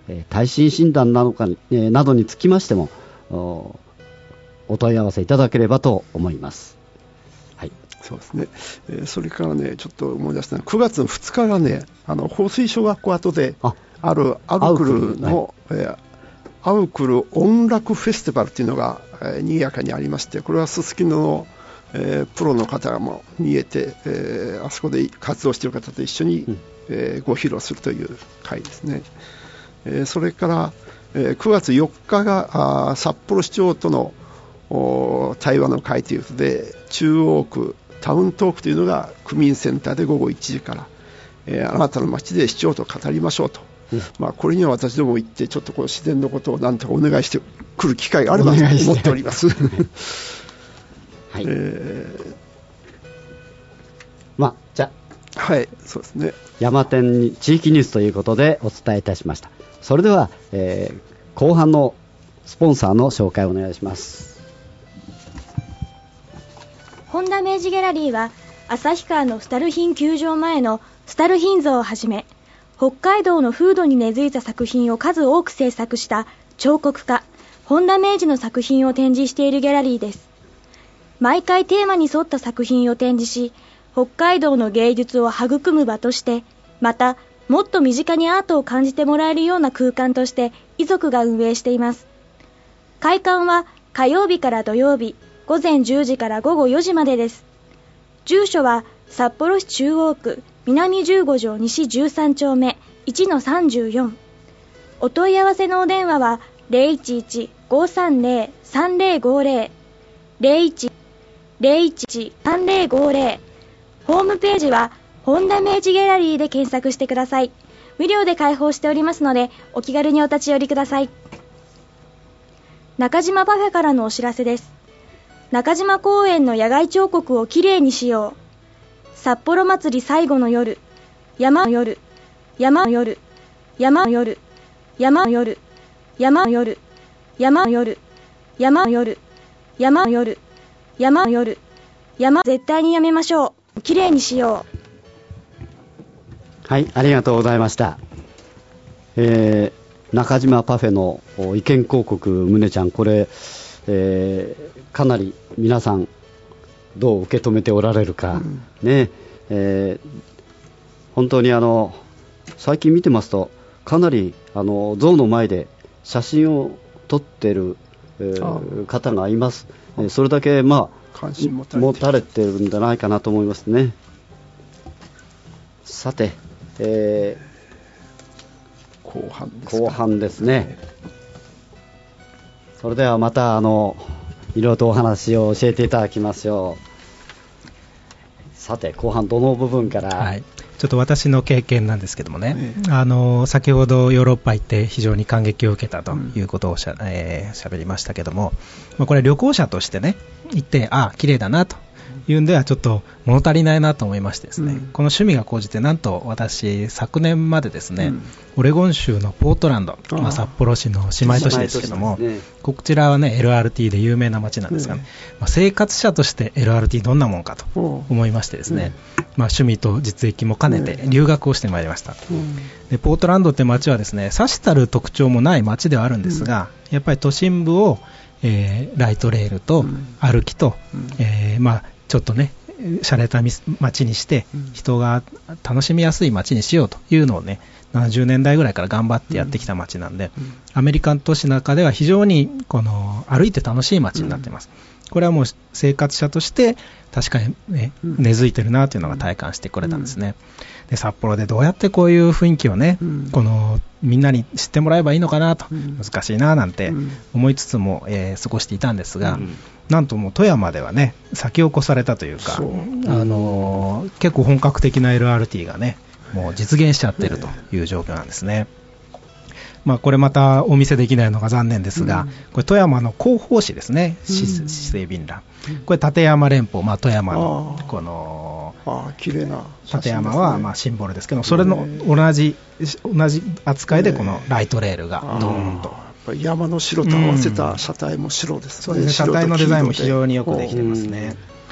えー、耐震診断なのか、えー、などにつきましても お, お問い合わせいただければと思います。はい、 そうですね、えー、それからね、ちょっと思い出したのはくがつのふつかがね、あの放水小学校跡であるアウクルの、はい、えー、アウクル音楽フェスティバルというのが、えー、にぎやかにありまして、これはすすきのの、えー、プロの方も見えて、えー、あそこで活動している方と一緒に、うん、えー、ご披露するという会ですね。えー、それから、えー、くがつよっかがあ札幌市長との対話の会ということで、中央区タウントークというのが区民センターでごごいちじから、えー、あなたの街で市長と語りましょうと、うん、まあ、これには私ども行ってちょっとこう自然のことを何とかお願いしてくる機会があればと思っておりますはい、えー、 まあじゃあ、 はい、そうですね、 山天に地域ニュースということでお伝えいたしました。それでは、えー、後半のスポンサーの紹介をお願いします。 本田明治ギャラリーは旭川のスタルヒン球場前のスタルヒン像をはじめ、北海道の風土に根付いた作品を数多く制作した彫刻家本田明治の作品を展示しているギャラリーです。毎回テーマに沿った作品を展示し、北海道の芸術を育む場として、またもっと身近にアートを感じてもらえるような空間として遺族が運営しています。開館は火曜日から土曜日ごぜんじゅうじからごごよじまでです。住所は札幌市中央区南じゅうご条西じゅうさんちょうめ いちのさんじゅうよん。お問い合わせのお電話は ゼロいちいち ごさんゼロ さんゼロごゼロ ゼロいち ゼロいち さんゼロごゼロ。ホームページは本田明治ギャラリーで検索してください。無料で開放しておりますので、お気軽にお立ち寄りください。中島パフェからのお知らせです。中島公園の野外彫刻をきれいにしよう。札幌祭り最後の夜、山の夜、山の夜、山の夜、山の夜、山の夜、山の夜、山の夜、山の夜、山の夜、山絶対にやめましょう。きれいにしよう。はい、ありがとうございました。えー、中島パフェの意見広告、むねちゃん、これ、えー、かなり皆さんどう受け止めておられるか、うん、ね、えー、本当にあの最近見てますとかなりあの像の前で写真を撮っている、えー、方がいます。それだけ、まあ、関心持たれてる、持たれてるんじゃないかなと思いますね。さて、えー、後半ですか。 後半ですね。それではまたあのいろいろとお話を教えていただきましょう。さて後半どの部分から、 はい、ちょっと私の経験なんですけどもね、ええ、あの先ほどヨーロッパ行って非常に感激を受けたということをしゃ、うんえー、しゃべりましたけども、まあ、これ旅行者としてね行ってああ綺麗だなというんではちょっと物足りないなと思いましてですね、うん、この趣味が高じてなんと私昨年までですね、うん、オレゴン州のポートランド、まあ、札幌市の姉妹都市ですけども、ね、こちらはね エルアールティー で有名な街なんですが、ねうんまあ、生活者として エルアールティー どんなもんかと思いましてですね、うんまあ、趣味と実益も兼ねて留学をしてまいりました、うん、でポートランドって街はですねさしたる特徴もない街ではあるんですが、うん、やっぱり都心部を、えー、ライトレールと歩きと、うんえーまあちょっとね洒落た街にして人が楽しみやすい街にしようというのをねななじゅうねんだいぐらいから頑張ってやってきた街なんで、アメリカン都市の中では非常にこの歩いて楽しい街になっています。これはもう生活者として確かに、ね、根付いてるなというのが体感してくれたんですね。で札幌でどうやってこういう雰囲気をね、うん、このみんなに知ってもらえばいいのかなと、うん、難しいななんて思いつつも、えー、過ごしていたんですが、うん、なんともう富山ではね先を越されたというか、うあのー、結構本格的な エルアールティー がねもう実現しちゃっているという状況なんですね。まあ、これまたお見せできないのが残念ですが、うん、これ富山の広報誌ですね、市政便覧、これ立山連峰、まあ、富山のこのあ綺麗な立山はまあシンボルですけど、それの同じ同じ扱いでこのライトレールがドーンと、 やっぱり山の白と合わせた車体も白ですね。 そうですね、車体のデザインも非常によくできてますね。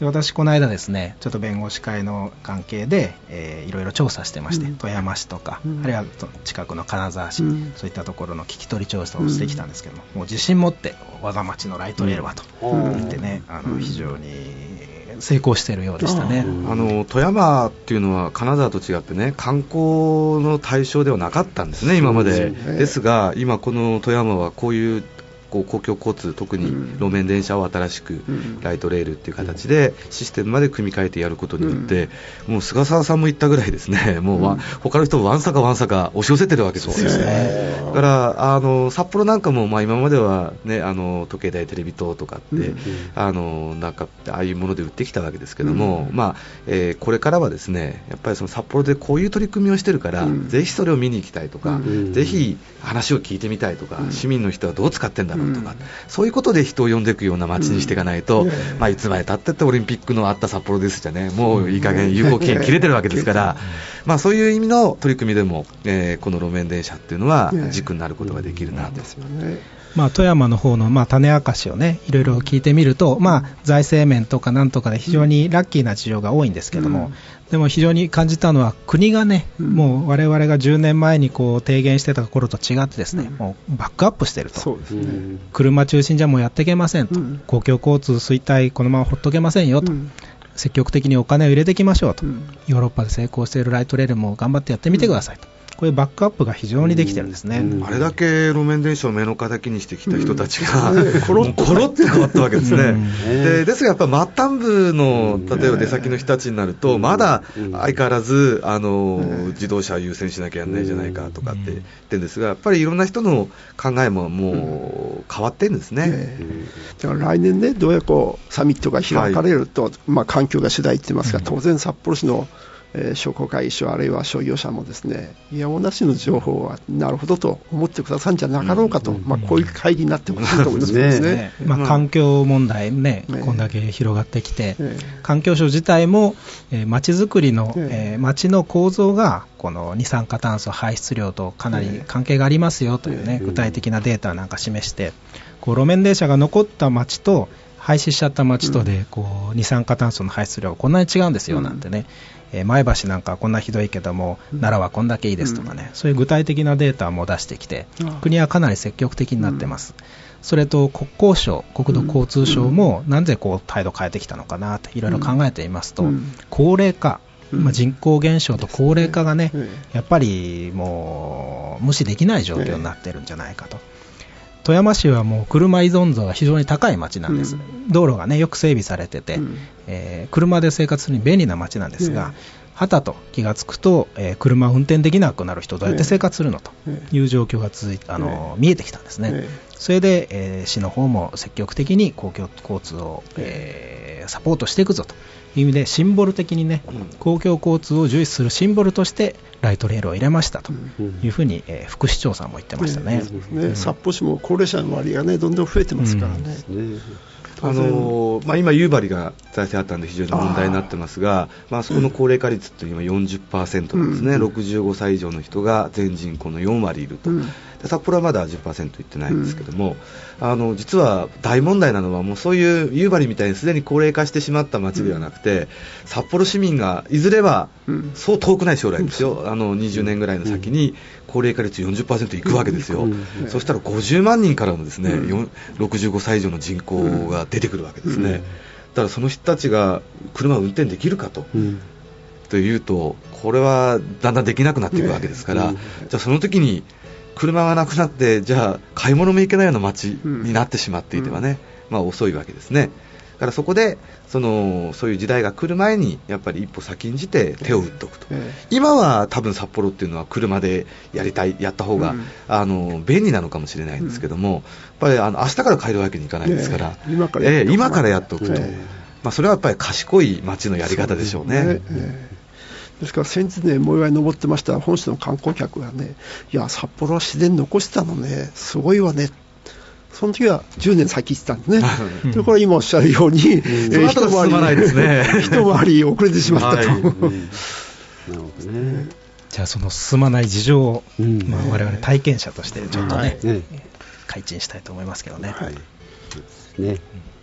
で私この間ですね、ちょっと弁護士会の関係で、えー、いろいろ調査してまして、うん、富山市とか、うん、あるいは近くの金沢市、うん、そういったところの聞き取り調査をしてきたんですけども、うん、もう自信持って和田町のライトレールはと言ってね、うん、あの非常に成功しているようでしたね。 あの富山っていうのは金沢と違ってね、観光の対象ではなかったんですね、今まで。ですね。ですが今この富山はこういうこう公共交通、特に路面電車を新しくライトレールっていう形でシステムまで組み替えてやることによって、もう菅沢さんも言ったぐらいですね、もうわ、うん、他の人もわんさかわんさか押し寄せてるわけですよ。そうですね。だからあの札幌なんかも、まあ、今までは、ね、あの時計台テレビ塔とかって、うん、あのなんかああいうもので売ってきたわけですけども、うん、まあえー、これからはですね、やっぱりその札幌でこういう取り組みをしてるから、うん、ぜひそれを見に行きたいとか、うん、ぜひ話を聞いてみたいとか、うん、市民の人はどう使ってんだろうとか、うん、そういうことで人を呼んでいくような街にしていかないと、うん、まあ、いつまでたってってオリンピックのあった札幌ですじゃね、もういい加減有効期限切れてるわけですから、まあ、そういう意味の取り組みでも、えー、この路面電車っていうのは軸になることができるなと。ですよね。 まあ、富山の方のまあ種明かしをね、いろいろ聞いてみると、まあ、財政面とかなんとかで非常にラッキーな事情が多いんですけども、うん、でも非常に感じたのは、国がね、うん、もう我々がじゅうねんまえにこう提言してた頃と違ってですね、うん、もうバックアップしていると。そうですね。車中心じゃもうやっていけませんと、うん、公共交通衰退このままほっとけませんよと、うん、積極的にお金を入れていきましょうと、うん、ヨーロッパで成功しているライトレールも頑張ってやってみてくださいと、こういうバックアップが非常にできてるんですね。 あれだけ路面電車を目の敵にしてきた人たちが、うん、コロッと変わったわけですね。でですがやっぱり末端部の例えば出先の人たちになると、まだ相変わらずあの自動車を優先しなきゃやらないじゃないかとかって言ってるんですが、やっぱりいろんな人の考えももう変わってるんですね。 だから来年ね、どうやこうサミットが開かれると、はい、まあ、環境が主題って言いますが、当然札幌市のえー、商工会議所あるいは商業者もですね、いやおなしの情報はなるほどと思ってくださるんじゃなかろうかと、うん、まあ、こういう会議になってほしいと思いますね。ね、 まあ、環境問題ね、ね、こんだけ広がってきて、ね、環境省自体も、えー、街づくりの、ねえー、街の構造がこの二酸化炭素排出量とかなり関係がありますよというね、ね、具体的なデータなんか示して、こう路面電車が残った街と廃止しちゃった街とでこう二酸化炭素の排出量がこんなに違うんですよなんてね、えー、前橋なんかこんなひどいけども、うん、奈良はこんだけいいですとかね、うん、そういう具体的なデータも出してきて、うん、国はかなり積極的になってます、うん、それと国交省、国土交通省もなぜこう態度変えてきたのかなっていろいろ考えていますと、うん、高齢化、まあ、人口減少と高齢化がね、やっぱりもう無視できない状況になってるんじゃないかと。富山市はもう車依存度が非常に高い町なんです、うん、道路がねよく整備されてて、うん、えー、車で生活するに便利な町なんですが、ね、はたと気がつくと、えー、車を運転できなくなる人どうやって生活するのという状況が続いて、あの、ね、見えてきたんですね、ね、それで、えー、市の方も積極的に公共交通を、えー、サポートしていくぞという意味でシンボル的にね、うん、公共交通を重視するシンボルとしてライトレールを入れましたというふうに、えー、副市長さんも言ってましたね。ね、 うん、札幌市も高齢者の割合がねどんどん増えてますからね。うんね、 あのーまあ、今、夕張が財政破綻で非常に問題になってますが、まあ、そこの高齢化率というのは今 よんじゅっパーセント なんですね、うん、ろくじゅうごさい以上の人が全人口のよんわりいると、うん、で札幌はまだ じゅっパーセント いってないんですけども、うん、あの実は大問題なのはもうそういう夕張みたいにすでに高齢化してしまった町ではなくて、うん、札幌市民がいずれはそう遠くない将来ですよ、あのにじゅうねんぐらいの先に高齢化率 よんじゅっパーセント いくわけですよ、うんうんうん、そしたらごじゅうまんにんからのですね、うん、ろくじゅうごさい以上の人口が出てくるわけですね、うんうん、だからその人たちが車を運転できるかと、うん、というとこれはだんだんできなくなっていくわけですから、うん、じゃあその時に車がなくなってじゃあ買い物も行けないような街になってしまっていてはね、うん、まあ遅いわけですね。だからそこでそのそういう時代が来る前にやっぱり一歩先んじて手を打っておくと、えー、今は多分札幌っていうのは車でやりたいやった方が、うん、あの便利なのかもしれないんですけども、うん、やっぱりあの明日から買えるわけにいかないですから、えー、今からやっ、えー、今からやっておくと、えーまあ、それはやっぱり賢い街のやり方でしょうね。そうですね、えーですから先日ね、もう一回登ってました本市の観光客がね、いや札幌は自然残したのね、すごいわね、その時はじゅうねん先行ってたんですね、うん、でこれ今おっしゃるように、うん、えー、一回り、ないですね、 一回り遅れてしまったと、はい、うん、なるほどね。じゃあその進まない事情を、うんまあ、我々体験者としてちょっとね、はい、開陳したいと思いますけどね。はいね、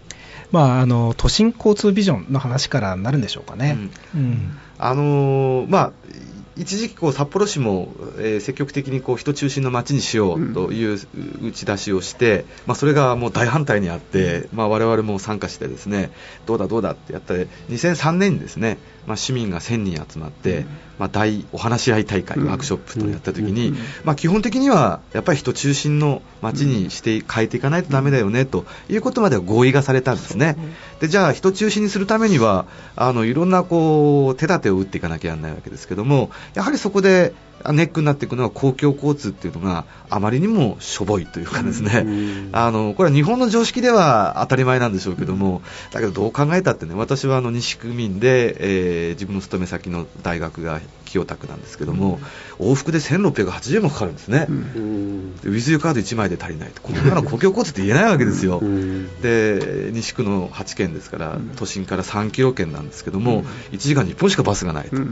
まあ、あの都心交通ビジョンの話からなるんでしょうかね。うんうん、 あのー、まあ一時期こう札幌市も、えー、積極的にこう人中心の街にしようという打ち出しをして、うんまあ、それがもう大反対にあって、まあ、我々も参加してですねどうだどうだってやったらにせんさんねんにですね、まあ、市民がせんにん集まって、うんまあ、大お話し合い大会、うん、ワークショップとやった時に、うんまあ、基本的にはやっぱり人中心の街にして変えていかないとダメだよねということまでは合意がされたんですね。でじゃあ人中心にするためにはあのいろんなこう手立てを打っていかなきゃならないわけですけども、やはりそこでネックになっていくのは公共交通っていうのがあまりにもしょぼいというかですね、うん、あのこれは日本の常識では当たり前なんでしょうけども、だけどどう考えたってね、私はあの西区民で、えー、自分の勤め先の大学が清田区なんですけども、うん、往復でせんろっぴゃくはちじゅうえんもかかるんですね、うん、ウィズユーカードいちまいで足りないと、こんなの公共交通って言えないわけですよ、うん、で西区のはちけんですから、うん、都心からさんキロ圏なんですけども、うん、いちじかんにいっぽんしかバスがないと、うん、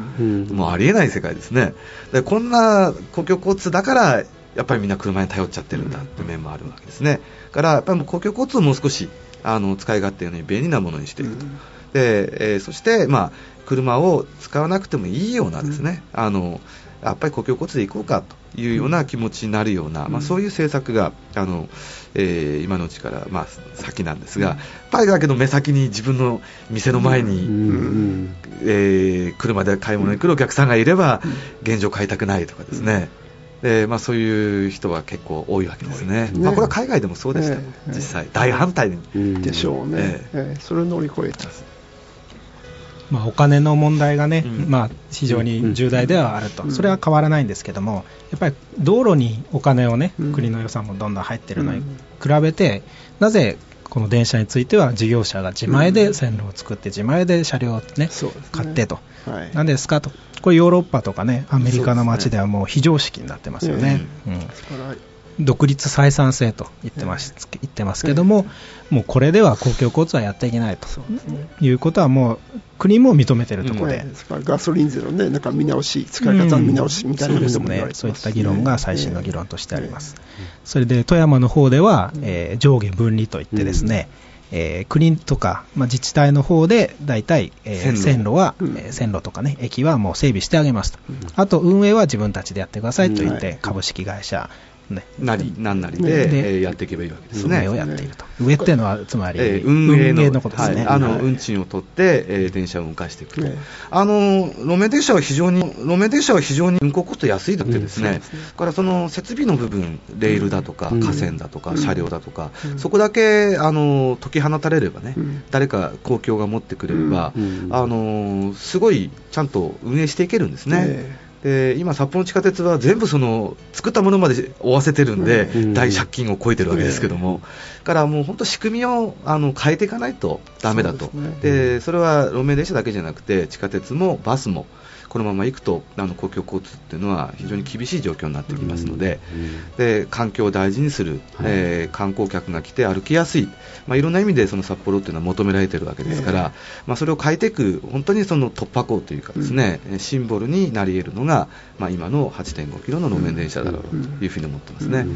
もうありえない世界ですね。でこんな公共交通だからやっぱりみんな車に頼っちゃってるんだって面もあるわけですね。だからやっぱり公共交通をもう少しあの使い勝手のように便利なものにしていくと、うんでえー、そして、まあ、車を使わなくてもいいようなですね、うん、あのやっぱり公共交通で行こうかというような気持ちになるような、うんまあ、そういう政策があの、えー、今のうちから、まあ、先なんですが、やっぱりだけど目先に自分の店の前に、うんえー、車で買い物に来るお客さんがいれば現状買いたくないとかですね、でまあ、そういう人は結構多いわけですね。ねまあ、これは海外でもそうでしたよ、えー、実際大反対でしょうね、えーえー、それを乗り越えた、 まあ、お金の問題がね、うんまあ、非常に重大ではあると、うん、それは変わらないんですけども、やっぱり道路にお金をね、うん、国の予算もどんどん入っているのに比べて、なぜこの電車については事業者が自前で線路を作って自前で車両を、ねね、買ってと、はい、なんですかと、これヨーロッパとかねアメリカの街ではもう非常識になってますよね。うんうん独立採算制と言ってます、言ってますけども、もうこれでは公共交通はやっていけないということはもう国も認めているところで、 うん、ガソリン税の、ね、なんか見直し、使い方の見直しみたいなことも言われてます、 そういった議論が最新の議論としてあります。それで富山の方では、えー、上下分離といってですね、うんえー、国とか、まあ、自治体の方でだいたい、えー、線路、線路は、うんえー、線路とかね駅はもう整備してあげますと、うん、あと運営は自分たちでやってくださいと言って、うんはい、株式会社ね、 なりなんなりで、で、えー、やっていけばいいわけですね。 運営をやっていると。運営っていうのはつまり、 えー、運営 の, 運営のことですね。 はい、あの、はい、運賃を取って、えー、電車を動かしていくと、ね、あの路面電車は非常に路面電車は非常に運行コスト安いだってですね。うん、ですねからその設備の部分、レールだとか、うん、架線だとか、うん、車両だとか、うん、そこだけあの解き放たれればね、うん、誰か公共が持ってくれれば、うん、あのすごいちゃんと運営していけるんですね。えーで今、札幌地下鉄は全部その作ったものまで負わせてるんで、うん、大借金を超えてるわけですけども、うん、からもう本当仕組みをあの変えていかないとダメだと。そ で、ねでそれは路面電車だけじゃなくて地下鉄もバスもこのまま行くとあの公共交通っていうのは非常に厳しい状況になってきますので、うんうん、で環境を大事にする、はいえー、観光客が来て歩きやすい、まあ、いろんな意味でその札幌っていうのは求められているわけですから、えーまあ、それを変えていく本当にその突破口というかですね、うん、シンボルになり得るのが、まあ、今の はちてんごキロの路面電車だろうというふうに思ってますね。うんうん、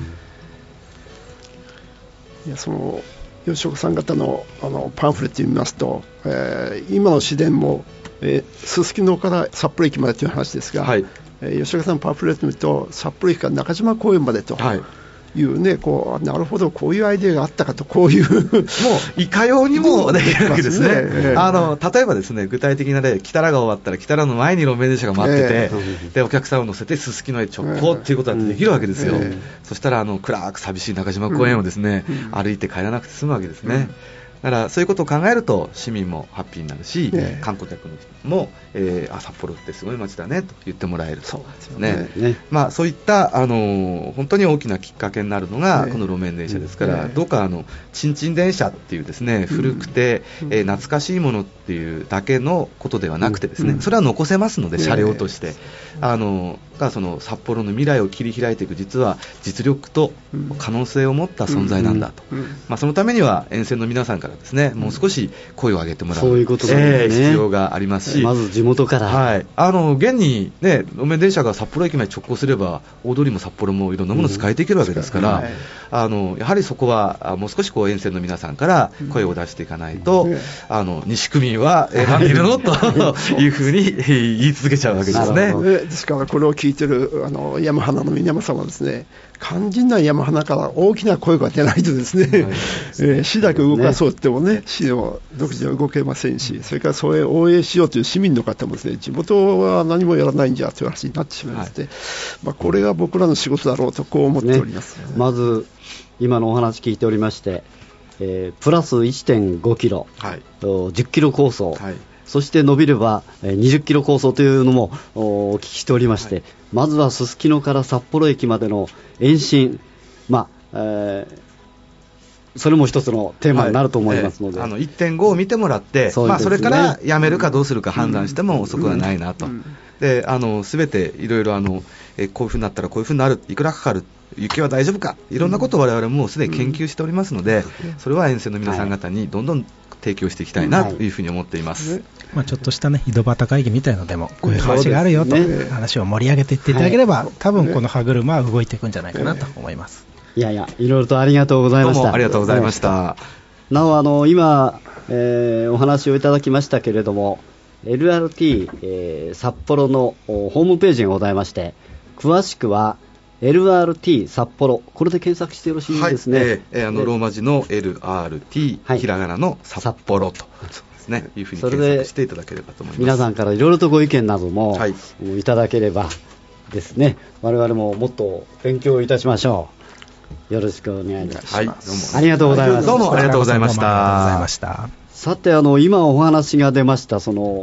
いやその吉岡さん方 の, あのパンフレットを見ますと、えー、今の市電もすすきのから札幌駅までという話ですが、はいえー、吉岡さんのパンフレットを見ると札幌駅から中島公園までという、ねはい、こうなるほどこういうアイデアがあったかとこういうもういかようにもできるわけですね。えー、あの例えばですね具体的な例北良が終わったら北良の前に路面電車が待ってて、えー、でお客さんを乗せてすすきのへ直行っていうことができるわけですよ。えーえー、そしたらあの暗く寂しい中島公園をですね、うん、歩いて帰らなくて済むわけですね。うんだからそういうことを考えると市民もハッピーになるし、ね、観光客も、えー、あ札幌ってすごい街だねと言ってもらえるそうですよね。ねまあ、そういった、あのー、本当に大きなきっかけになるのが、ね、この路面電車ですから、ね、どうかあのちんちん電車っていうですね古くて、うんえー、懐かしいものっていうだけのことではなくてですね、うん、それは残せますので、車両として、あのがその札幌の未来を切り開いていく、実は実力と可能性を持った存在なんだと、まあ、そのためには沿線の皆さんからですね、もう少し声を上げてもらう、 そういうことですね、 えー、必要がありますし、 まず地元から、 はい、あの現に、ね、路面電車が札幌駅まで直行すれば大通りも札幌もいろんなものを使えていけるわけですから、うんはい、あのやはりそこはもう少しこう沿線の皆さんから声を出していかないと、うん、あの西区民はえ何いるのというふうに言い続けちゃうわけですね。 ですからこれを聞いてるあの山花の皆様はですね、肝心な山花から大きな声が出ないとですね、はい、えー、市だけ動かそうってもね、市の独自は動けませんし、それからそれを応援しようという市民の方もですね、地元は何もやらないんじゃという話になってしまいまして、はい、まあ、これが僕らの仕事だろうとこう思っております、ね。 まず今のお話聞いておりまして、えー、プラス いってんごキロ、はい、じゅっキロ構想、はい、そして伸びればにじゅっキロ構想というのもお聞きしておりまして、はい、まずはすすきのから札幌駅までの延伸、まあえー、それも一つのテーマになると思いますので、 はい、えー、あの いってんご を見てもらって、 そ, ね、まあ、それからやめるかどうするか判断しても遅くはないなと、うんうん、であの全ていろいろあの、えー、こういうふうになったらこういうふうになる、いくらかかる、雪は大丈夫か、いろんなことを我々もすでに研究しておりますので、それは沿線の皆さん方にどんどん提供していきたいなというふうに思っています、はい、 まあ、ちょっとしたね井戸端会議みたいのでもこういう話があるよと、ね、話を盛り上げていっていただければ、はい、多分この歯車は動いていくんじゃないかなと思います。 いやいや、いろいろとありがとうございました。 どうもありがとうございました。 なおあの今、えー、お話をいただきましたけれども エルアールティー、えー、札幌のホームページがございまして、詳しくはエルアールティー 札幌、これで検索してよろしいですね。はい、 えー、あのローマ字の エルアールティー、はい、ひらがなの札幌と、そうですね、いうふうに検索していただければと思います。 皆さんからいろいろとご意見なども、はい、いただければですね、我々ももっと勉強いたしましょう。よろしくお願いいたします。はい、どうもありがとうございます。どうもありがとうございました。 さて、あの今お話が出ましたその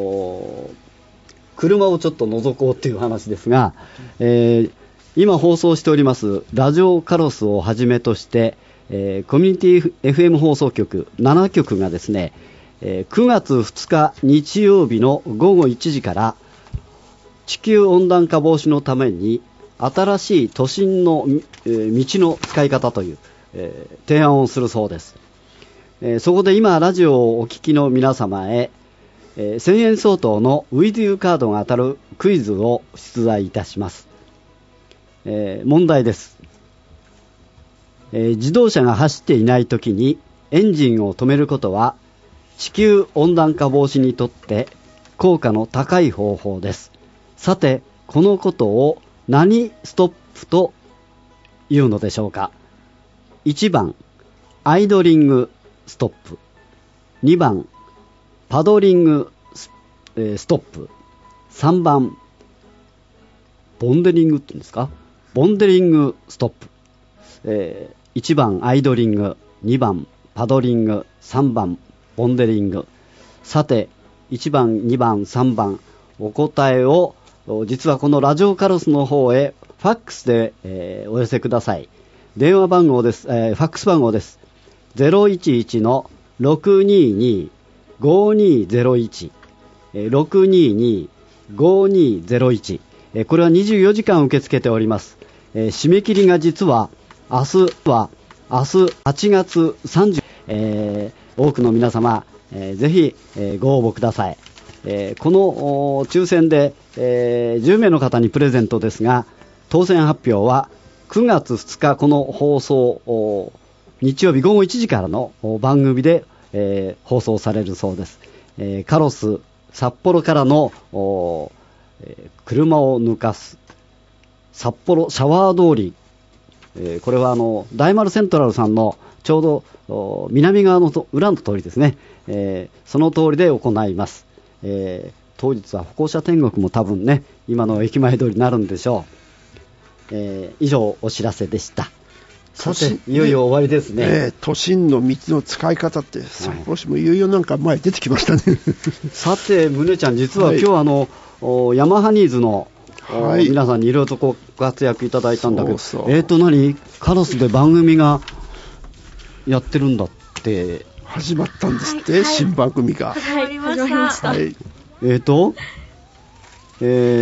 車をちょっと覗こうという話ですが、えー今放送しておりますラジオカロスをはじめとして、えー、コミュニティ エフエム 放送局ななきょくがですね、えー、くがつふつか日曜日のごごいちじから地球温暖化防止のために新しい都心の、えー、道の使い方という、えー、提案をするそうです、えー、そこで今ラジオをお聞きの皆様へ、えー、せんえん相当の With You カードが当たるクイズを出題いたします。えー、問題です、えー、自動車が走っていないときにエンジンを止めることは地球温暖化防止にとって効果の高い方法です。さてこのことを何ストップというのでしょうか。いちばんアイドリングストップ、にばんパドリング ス,、えー、ストップ、さんばんボンデリングって言うんですか、ボンデリングストップ、えー、いちばんアイドリング、にばんパドリング、さんばんボンデリング。さていちばん、にばん、さんばんお答えを実はこのラジオカロスの方へファックスで、えー、お寄せください。電話番号です、えー、ファックス番号です。 ゼロいちいちのろくににごにゼロいち、ろくににごにゼロいち、これはにじゅうよじかん受け付けております。えー、締め切りが実は明日は明日はちがつさんじゅう、えー、多くの皆様、えー、ぜひ、えー、ご応募ください。えー、この抽選で、えー、じゅうめいの方にプレゼントですが、当選発表はくがつふつかこの放送日曜日ごごいちじからの番組で、えー、放送されるそうです。えー、カロス札幌からの、えー、車を抜かす札幌シャワー通り、えー、これはあの大丸セントラルさんのちょうど南側のと裏の通りですね、えー、その通りで行います。えー、当日は歩行者天国も多分ね今の駅前通りになるんでしょう。えー、以上お知らせでした。さていよいよ終わりですね。えー、都心の道の使い方って札幌市もいよいよなんか前出てきましたね。 さて宗ちゃん、実は今日、はい、あのヤマハニーズのはい、皆さんにいろいろとご活躍いただいたんだけど、そうそう、えーと何カロスで番組がやってるんだって始まったんですって、はいはい、新番組が始まりました。 はい、えーと、えー、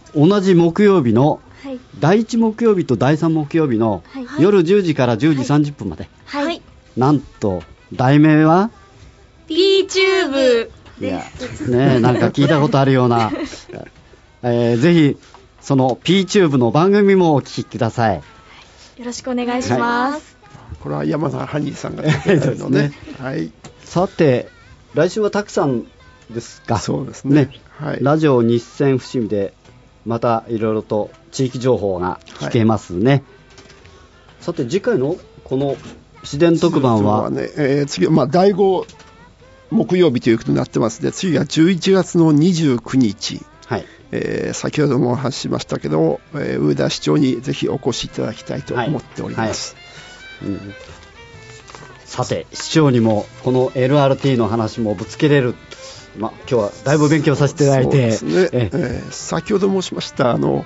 同じ木曜日の、はい、だいいち木曜日とだいさん木曜日の、はい、夜じゅうじからじゅうじさんじゅっぷんまで、 はい、 なんと題名は P チューブです。ね、なんか聞いたことあるような、えー、ぜひその P チューブの番組もお聞きください。 よろしくお願いします。はい、 これは山田ハニーさんが作ってるのね。はい。 さて来週はたくさんですか。 そうですね。ね、 はい、ラジオ日銭伏見でまたいろいろと地域情報が聞けますね。はい、さて次回のこの自然特番は、はね、えー、次はまあだいご木曜日ということになってますので、次がじゅういちがつのにじゅうくにち、はい、えー、先ほどもお話ししましたけど、えー、上田市長にぜひお越しいただきたいと思っております。はいはい、うん、 さて市長にもこの エルアールティー の話もぶつけれる、ま、今日はだいぶ勉強させていただいて、 そうですね、えー、先ほど申しましたあの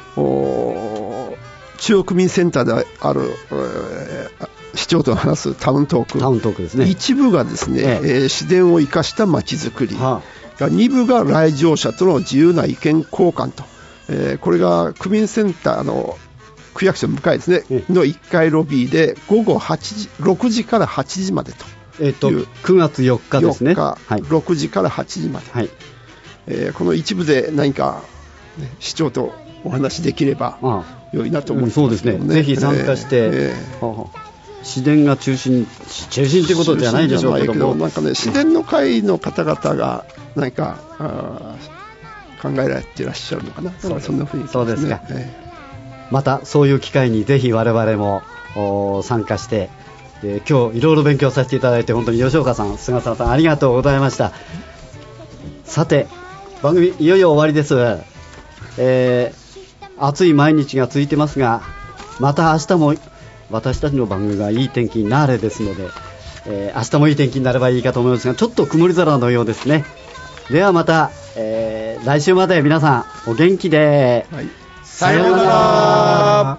中央区民センターである、えー、市長と話すタウントーク、 タウントークですね、 一部がですね、えええー、自然を生かしたまちづくり、はあ、に部が来場者との自由な意見交換と、えー、これが区民センターの区役所向かいですね、ええのいっかいロビーで午後はちじろくじからはちじまでと。 えー、とくがつよっかですね。 よっか、はい、ろくじからはちじまで、はい、えー、この一部で何か、ね、市長とお話できれば良いなと思います、ね、 うん、そうですね。ぜひ参加して、えーえー、自然が中心中心ということじゃないでしょうけども、 なんかね、自然の会の方々が何かあ考えられていらっしゃるのかな。そうそんなふうに、ね、 そうですか、えー、またそういう機会にぜひ我々も参加して、えー、今日いろいろ勉強させていただいて本当に吉岡さん、菅沢さんありがとうございました。さて番組いよいよ終わりです。えー暑い毎日が続いてますが、また明日も私たちの番組がいい天気になれですので、えー、明日もいい天気になればいいかと思いますが、ちょっと曇り空のようですね。ではまた、えー、来週まで皆さんお元気で、はい、 さようなら。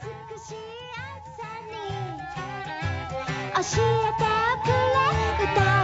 教えてくれ